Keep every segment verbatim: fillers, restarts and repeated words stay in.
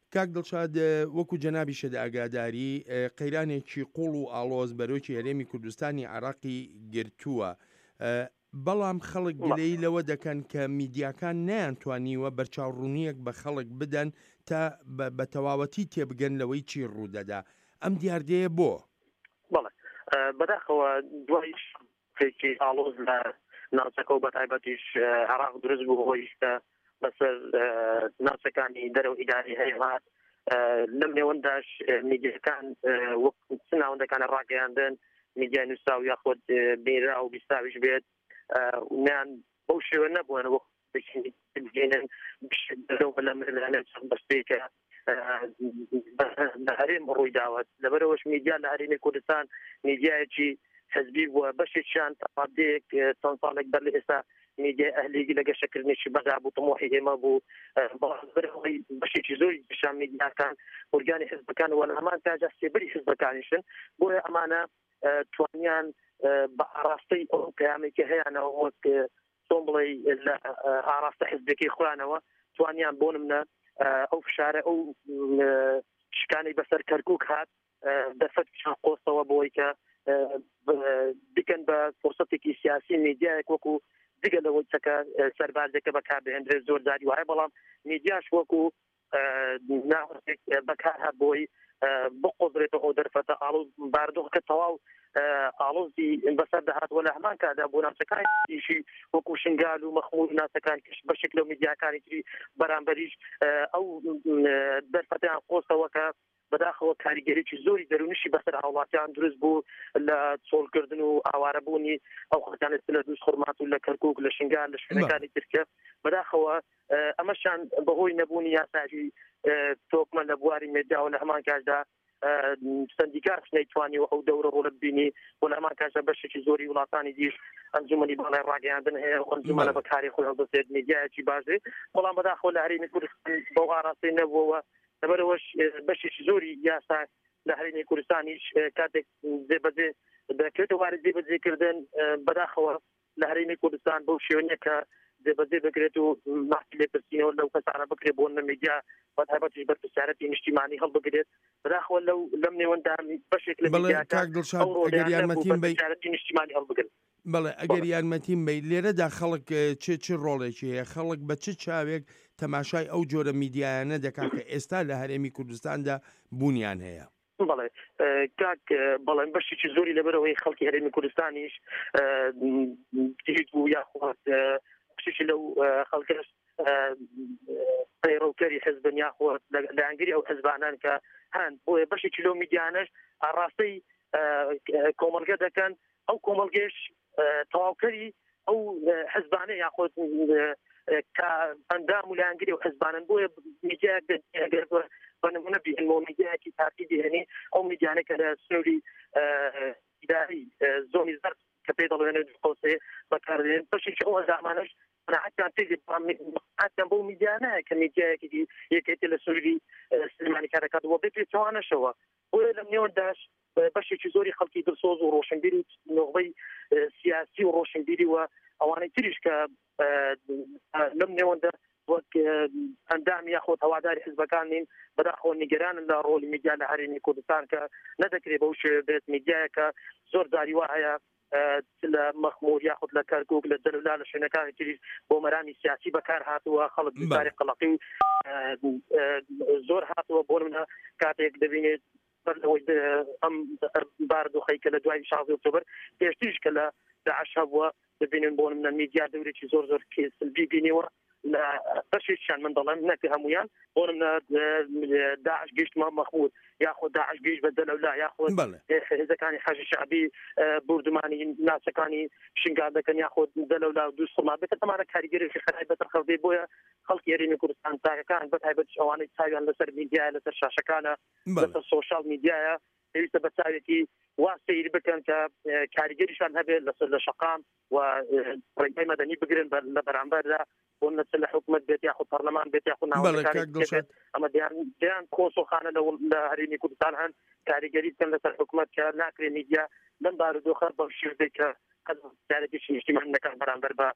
کاک دڵشاد وەکو جەنابی شەدا ئاگاداری قەیرانێکی قوڵ و ئاڵۆز بەرۆکی هەرێمی کوردستانی عێراقی گرتووە، بەڵام خەڵک گلەی لەوە دەکەن کە میدیاکان نەیانتوانیوە بەرچاوڕوونیەک بە خەڵک بدەن تا بە تەواوەتی تێبگەن لەوەی چی ڕوودەدا. ئەم دیاردەیە بۆ؟ بەڵێ بەداخەوە دوای فێکی ئاڵۆز لە ناوچەکە و بەتایبەتیش عێراق دروست بوو هۆی کە بەسەر ناوچەکانی دەرەو ئیداری هەیەهات لەم نێوەنداش میدیاکان وەک چ ناوەندەکانە ڕاگەیاندن میدیای نووسراو یاخود بێرا و بیستاویش بێت نیان بەو شێوە نەبووەنە وەک بگێنن لە بەستێکە لە هەرێم ڕووی داوت لەبەرەوەش میدیا لە هەرێمی کوردستان میدیایەکی حزبی بووە بەشێکیان تەمادەیەک چەند ساڵێک بەر لە ئێستا میدیای ئەهلیگی لە گەشەکردنێکی بەدا بوو تەمۆحی هێمە بوو بەڕێوەی بەشێکی زۆری پیشان میدیاکان ئۆرگانی حزبەکان وە لە هەمان کاجا سێبەری حزبەکانیشن بۆیە ئەمانە توانیان بە ئاراستەی ئەو پەیامێکی هەیەیانەوە وەک چۆن بڵێ لە ئاراستە حزبێکی خۆیانەوە توانیان بۆ نمونە ئەو فشارە ئەو شکانی بەسەر کەرکووک هات دەفەت پیشان قۆستەوە بۆی کە بکەن بە فرسەتێکی سیاسی میدیایەک وەکو دیگە لەوەی چەکە سەربازێکە بەکاربهێنرێت زۆر جاری وایە بەڵام میدیاش وەکو ناوەستێک بەکار هات بۆی بقۆزرێتەوە ئەو دەرفەتە ئاڵوز باردۆخەکە تەواو ئاڵۆزی بەسەر دەهات وە لە هەمان کادا بۆ ناوچەکانیشی وەکو شنگال و مەخمور ناوچەکان کەش بەشێک لەو میدیاکانی تری بەرامبەریش ئەو دەرفەتیان قۆستەوە کە بەداخەوە کاریگەریی زۆری دەرونیشی بەسەر هاوڵاتیان دروست بوو لە چۆڵکردن و ئاوارەبوونی ئەو خەڵکانت لە دووس خورمات و لە کەرکووک لە شنگال لە شوێنەکانی ترکە بەداخەوە ئەمەشان بەهۆی نەبوونی یاساژی تۆکمە لە بواری میدیا و لە هەمان کاتدا سندیکات نەیتوانی و ئەو دەورە ڕۆڵت بینی و لە هەمان کاتدا بەشێکی زۆری وڵاتانی دیش ئەنجومەنی باڵای ڕاگەیاندن هەیە و ئەنجومەنە بەکاری خۆی هەڵدەستێت میدیایەکی باشێ بەڵام بەداخەوە لە هەرێمی کوردستان بەو ئاراستەی نەبووەوە لەبەرەوەش بەشێکی زۆری یاسا لە هەرێمی کوردستانیش کاتێک جێبەجێ دەکرێتەوە وارد جێبەجێکردن بەداخەوە لە هەرێمی کوردستان بەو شێوەیە کە جێبەجێ بکرێت و ماسی لێ پرسیینەوە لەو کەسانە بکرێت بۆ نەمیدیا بەتایبەتیش بەرپرسیارەتی نیشتیمانی هەڵبگرێت بەداخەوە لەو لەم نێوەندا بەشێک لە نیشتیمانی هەڵبگرێت. بەڵێ ئەگەر یارمەتیم بی لێرەدا خەڵک چ چ ڕۆڵێکی هەیە خەڵک بە چ چاوێک تەماشای ئەو جۆرە میدیایانە دەکات کە ئێستا لە هەرێمی کوردستاندا بوونیان هەیە؟ بەڵێ کاک بەڵێن بەشێکی زۆری لەبەرەوەی خەڵکی هەرێمی کوردستانیش بوو یاخوات بشێکی لەو خەڵکەش پەیڕەوکەری حزبن یاخوات لە ئەنگری ئەو حزبانان کە هەن بۆیە بەشێکی لەو میدیانەش ئاڕاستەی کۆمەلگە دەکەن ئەو کۆمەلگەش تەواوکەری ئەو حزبانە یاخود کە ئەندام و لە ئەنگری ئەو حزبانن بۆیە میدیایەک بەنمونە بهێنەوە میدیایەکی تاقی بهێنێ ئەو میدیانە کە لە سنووری ئیداری زۆنی زەرد کە پێی دەڵێنێت قۆسێ بەکاردێن بەشێکی ئەو ئەندامانەش حتیان تێژی حتیان بۆ میدیانەیە کە میدیایەکی یەکێتی لە سنووری سلێمانی کار دەکات وە بێت توانەشەوە بۆیە لەم نێوەنداش بەشێکی زۆری خەڵکی دڵسۆز و ڕۆشنبیری و نۆغبەی سیاسی و ڕۆشنبیری و ئەوانەی تریش کە لەم نێوەندە وەک ئەندامی یاخۆت هەواداری حزبەکان نین بەداخەوە نیگەرانن لە ڕۆلی میدیا لە هەرێمی کوردستان کە نەدەکرێت بەو شێوە بێت میدیایەکە زۆر جاری وا هەیە لە مەخمور یاخود لە کەرکووک لە دەرەولا لە شوێنەکانی تریش بۆ مەرانی سیاسی بەکار هاتووە خەڵک بیزاری قەڵەقی زۆر هاتووە بۆ منە کاتێک دەبینێت بەرەوەی ئەم باردۆخەی کە لە دوای شازدە ئۆکتۆبەر پێشتریش کە لە داعش هەبووە دەبینن بۆ منە میدیا دەورێکی زۆر زۆر سلبی بینیوە لە بەشێکیان من دەڵێم نەکە هەمویان بۆ منە داعش گەیشتمە مەخمود یاخود داعش گەیشت بە دەلەولا یاخود هێزەکانی حەشی شەعبی بوردمانی ناوچەکانی شنگال دەکەن یاخود دەلەولا و دووس خورما بێتە تەمانە کاریگەریەکی خەرای بەسەر خەڵکی بۆیە خەڵکی هەرێمی کوردستان تاکەکان بەتایبەت ئەوانەی چاویان لەسەر میدیایە لەسەر شاشەکانە لەسەر سۆشال میدیایە پێویستە بە چاوێتی وا سەیر بکەن کە کاریگەریشان هەبێت لەسەر لە شەقام و ڕێگای مەدەنی بگرن لە بەرامبەردا بۆ نەچ لە حکومەت بێت یاخود پەرلەمان بێت یاخود ناوەندەکانی ئەمە دیان کۆسۆخانە لە هەرێمی کوردستان هەن کاریگەری بکەن لەسەر حکومەت کە ناکرێت میدیا لەم بارودۆخە بەو شێوەیە کە جارێکی نیشتیمانی دەکات بەرامبەر بە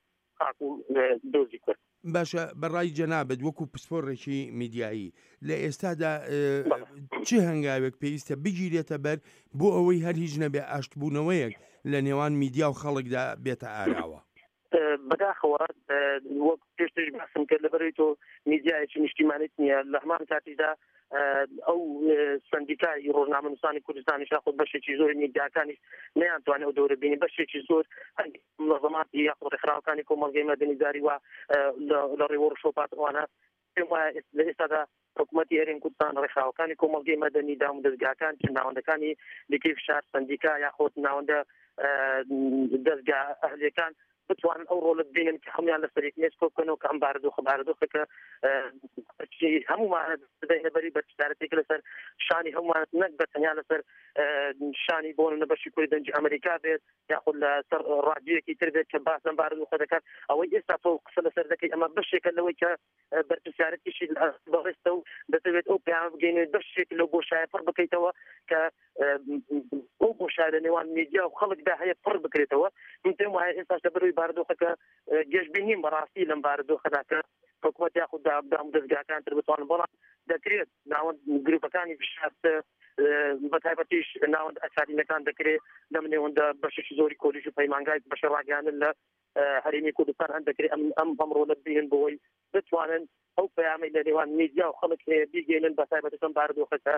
قاک و دۆزی کرد. باشە بەڕای جەنابەت وەکو پسپۆڕێکی میدیایی لە ئێستادا چ هەنگاوێک پێویستە بگیرێتە بەر بۆ ئەوەی هەر هیچ نەبێ ئاشتبوونەوەیەک لە نێوان میدیا و خەڵکدا بێتە ئاراوە؟ بەداخەوە وەک پێشتر باسم کرد لەبەرەوەی تۆ میدیایەکی نیشتیمانیت نییە لە هەمان کاتیشدا ئەو سندیکای ڕۆژنامەنووسانی کوردستانی خۆ بەشێکی زۆر میدیاکانیش نەیانتوانێت ئەو دەورە بینی بەشێکی زۆر مەنظەماتی یا ڕێکخراوەکانی کۆمەڵگەی مەدەنیداری وە لە ڕێوە ڕۆژۆپاتەوانە پێم وایە لە ئێستادا حکوومەتی هەرێمی کوردستان ڕێکخراوەکانی کۆمەڵگەی مەدەنی دام و دەستگاکان چ ناوەندەکانی لیگەی فشار سندیکا یاخۆت ناوەندە دەستگا ئەهلیەکان بتوانن ئەو ڕۆڵت بینن کە هەمویان لە سەرێک مێسکۆ بکەنەوە کە ئەم بارودۆخە بارودۆخەکە هەمومان بدەینە بەری بەرپرسیارەتێک لەسەر شانی هەمومان نەک بەتەنیا لەسەر شانی بۆ لە بەشی کوردی دەنجی ئەمریکا بێت یاخود لەسەر ڕادیۆیەکی تر بێت کە باس لەم بارودۆخە دەکات ئەوەی ئێستا تۆ قسە لەسەر دەکەی ئەمە بەشێکە لەوەی کە بەرپرسیارەتیشی بەڕێستە و دەتەوێت ئەو پێیان بگەینێت بەشێک لەو بۆشایە پڕ بکەیتەوە کە ئەو بۆشایە لە نێوان میدیا و خەڵکدا هەیە پڕ بکرێتەوە من پێم وایە ئێستاش لەبەرەوەی بارودۆخەکە گەشتبینیم بەڕاستی لەم بارودۆخەدا کە حکوومەت یاخود دام دەستگاکان تر بتوانن بەڵام دەکرێت ناوەند گروپەکانی فشار بەتایبەتیش ناوەند ئەکادیمیەکان دەکرێت لەم نێوەندە بەشێکی زۆری کۆلیژ و پەیمانگای بەشە ڕاگەیاندن لە هەرێمی کوردستان هەن دەکرێت ئەم ئەمڕۆ لە بینن بۆەوەی بتوانن ئەو پەیامی لە نێوان میدیا و خەڵک هەیە بیگەێنن بەتایبەتەکەم بارودۆخەکە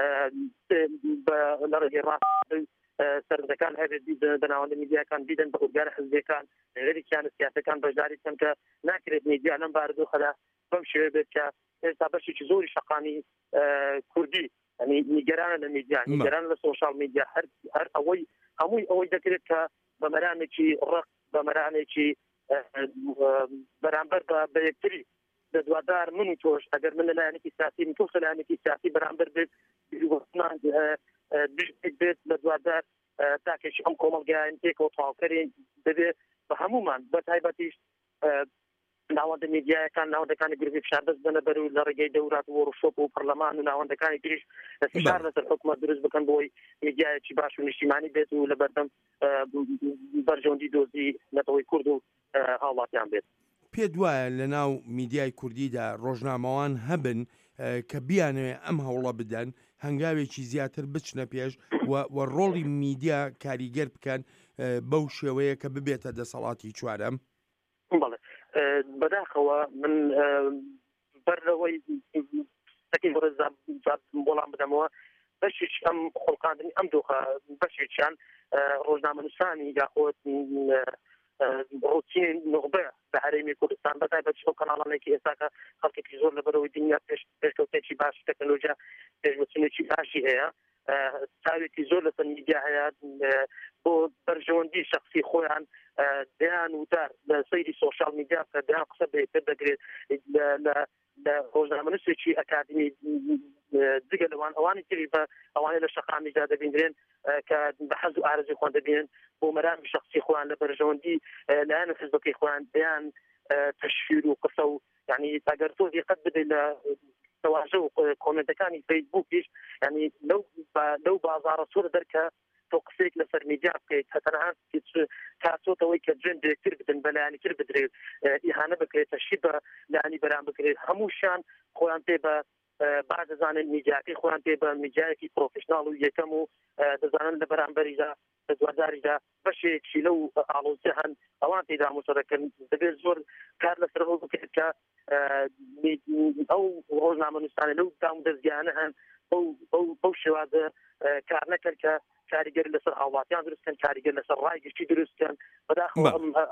لە ڕێگەی ڕاست سەرنجەکان هەبێت بەناوەندە میدیاکان بیدەن بە ئورگانە حزبیەکان غێریان سیاسەکان بەشداری بکەن کە ناکرێت میدیا لەم بارودۆخەدا بەم شێوە بێت کە ئێستا بەشێکی زۆری شەقامی کوردی ینی نیگەرانە لە میدیا نیگەران لە سۆشال میدیا هەر ئەوەی هەمووی ئەوەی دەکرێت کە بەمەرانێکی ڕق بەمەرانێکی بەرامبەر بە یەکتری لە دوادار من و تۆش ئەگەر من لەلایەنێکی سیاسی من تۆش لەلایەنێکی سیاسی بەرامبەر بێت بێت لە دوادار تاکێکی ئەم کۆمەڵگەیان تێکەوە تەواوکەرین دەبێت بە هەمومان بە تایبەتیش ناوەندە میدیایەکان ناوەندەکانی گروپی فشار دەست بنە بەر و لە ڕێگەی دەورات و وەڕۆشۆپ و پەرلەمان و ناوەندەکانی تریش فشار لەسەر حکوومەت دروست بکەن بۆی میدیایەکی باش و نیشتیمانی بێت و لە بەردەم بەرژەوەندی دۆزی نەتەوەی کورد و هاوڵاتیان بێت. پێت وایە لە ناو میدیای کوردیدا ڕۆژنامەوان هەبن کە بیانوێ ئەم هەوڵە بدەن هەنگاوێکی زیاتر بچنە پێش و ڕۆڵی میدیا کاریگەر بکەن بەو شێوەیە کە ببێتە دەسەڵاتی چوارەم؟ بەڵێ بەداخەوە من بەرەوەی بۆڵام بدەمەوە بەشێک ئەم خۆڵقاندنی ئەم دۆخە بەشێکیان ڕۆژنامەنووسانی یاخۆت ڕوتین نوخبە لە هەرێمی کوردستان بەتایبەت شۆ کەناڵانێکی ئێستاکە خەڵکێکی زۆر لەبەرەوەی دنیا پێشکەوتێکی باش تەکنۆلۆژیا پێشبچنێکی باشی هەیە چاوێکی زۆر لەسەر میدیا هەیە بۆ بەرژەوەندی شخصی خۆیان دەیان وتار لە سەیری سۆشال میدیا کە دەیان قسە بەیەکتر دەگرێت لە ڕۆژنامەنووسێکی ئەکادمی جگە لەوان ئەوانی تری بە ئەوانەی لە شەقامیدا دەبینرێن کە بە حەز و ئارەزوی خۆیان دەبینن بۆ مەرامی شخصی خۆیان لە بەرژەوەندی لایەنە حزبەکەی خۆیان دەیان تەشویر و قسە و یعنی ئەگەر تۆ دقت بدەیت لە تەواژە و کۆمنتەکانی فەیسبووکیش ینی لەو لەو بازاڕە سوور دەرکە تۆ قسەیەک لەسەر میدیا بکەیت هەتەنها کاتۆتەوەی کە جوێن درێکتر بدن بە لایەنیتر بدرێت ئیهانە بکرێت تەشی بە لایەنی بەرام بکرێت هەمووشیان خۆیان پێ بە باز دەزانن میدیاکەی خۆیان پێ بە میدیایەکی پرۆفشناڵ و یەکەم و دەزانن لە بەرامبەریدا لە دواداریدا بەشێکی لەو ئاڵۆزیە هەن ئەوان تێدا مۆسە دەکەن دەبێت زۆر کار لەسەر ئەو بکرێت کە ئەو ڕۆژنامەنووسانە لەو دام دەستگیانە هەن بەو شێوازە کار نەکرد کە کاریگەر لەسەر هاوڵاتیان دروستکەن کاریگەر لەسەر ڕایگەشتی دروستکەن بەداخەوە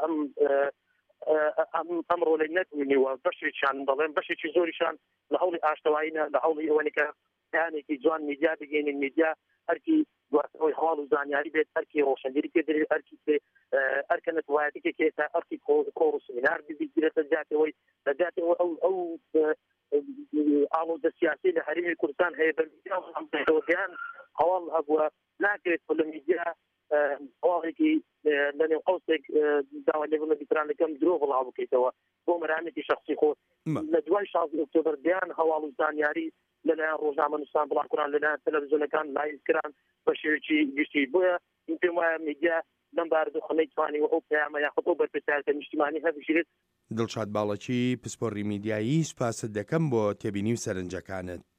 ئەم ڕۆڵەی نەتوانیوە بەشێکیان دەڵێن بەشێکی زۆریشان لە هەوڵی ئاشتەواییە لە هەوڵی ئەوەنێکە یانێکی جوان میدیا بگەێنن میدیا هەرکی دواتەوەی هەواڵ و زانیاری بێت هەرکی ڕۆشنبیری پێ دەرێت هەرکی هەرکە نەتوایەتێکێک ئێستا هەرکی کۆڕ و سمینار بگیرێتە زیاتەوەی لە زیاتەوە ئەو ئەو ئاڵۆزە سیاسی لە هەرێمی کوردستان هەیە بە میدیاوەیان هەواڵ هەبووە ناکرێت لە میدیا هەواڵێکی لە نێو قەوسێک داوا لێبوونە بیترانەکەم درۆ بڵاو بکەیتەوە بۆ مەرامێکی شخصی خۆ لە دوای شازدە ئۆکتۆبەر دیان هەواڵ و زانیاری لەلایەن ڕۆژنامەنووسان بڵاوکران لەلایەن تەلەڤیزیۆنەکان لایڤکران بە شێوەیەکی گشتی بۆیە پێم وایە میدیا لەم باردوخەنەی توانی و ئەو پەیامە یاخود ئەو بەرپرسیارەتە نیشتیمانی هەبژێت. دڵشاد باڵەکی پسپۆڕی میدیایی سوپاست دەکەم بۆ تێبینی و سەرنجەکانت.